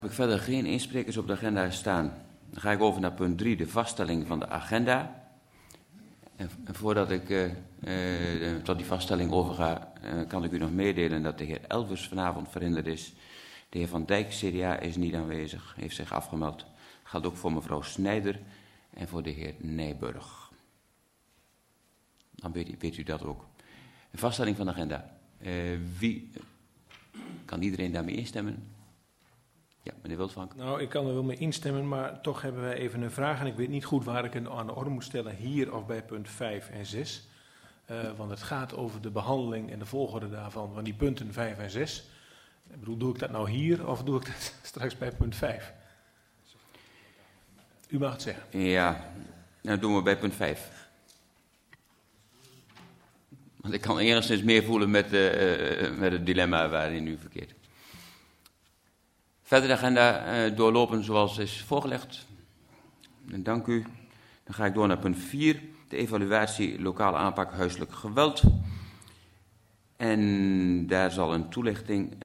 Heb ik verder geen insprekers op de agenda staan. Dan ga ik over naar punt 3, de vaststelling van de agenda. En voordat ik tot die vaststelling overga, kan ik u nog meedelen dat de heer Elvers vanavond verhinderd is. De heer Van Dijk, CDA, is niet aanwezig, heeft zich afgemeld. Geldt ook voor mevrouw Snijder en voor de heer Nijburg. Dan weet u dat ook. De vaststelling van de agenda. Kan iedereen daarmee instemmen? Ja, meneer Wildvank. Nou, ik kan er wel mee instemmen, maar toch hebben wij even een vraag. En ik weet niet goed waar ik het aan de orde moet stellen, hier of bij punt 5 en 6. Want het gaat over de behandeling en de volgorde daarvan, van die punten 5 en 6. Ik bedoel, doe ik dat nou hier of doe ik dat straks bij punt 5? U mag het zeggen. Ja, nou doen we bij punt 5. Want ik kan enigszins meer voelen met het dilemma waarin u verkeert. Verder de agenda doorlopen zoals is voorgelegd. En dank u. Dan ga ik door naar punt 4. De evaluatie lokale aanpak huiselijk geweld. En daar zal een toelichting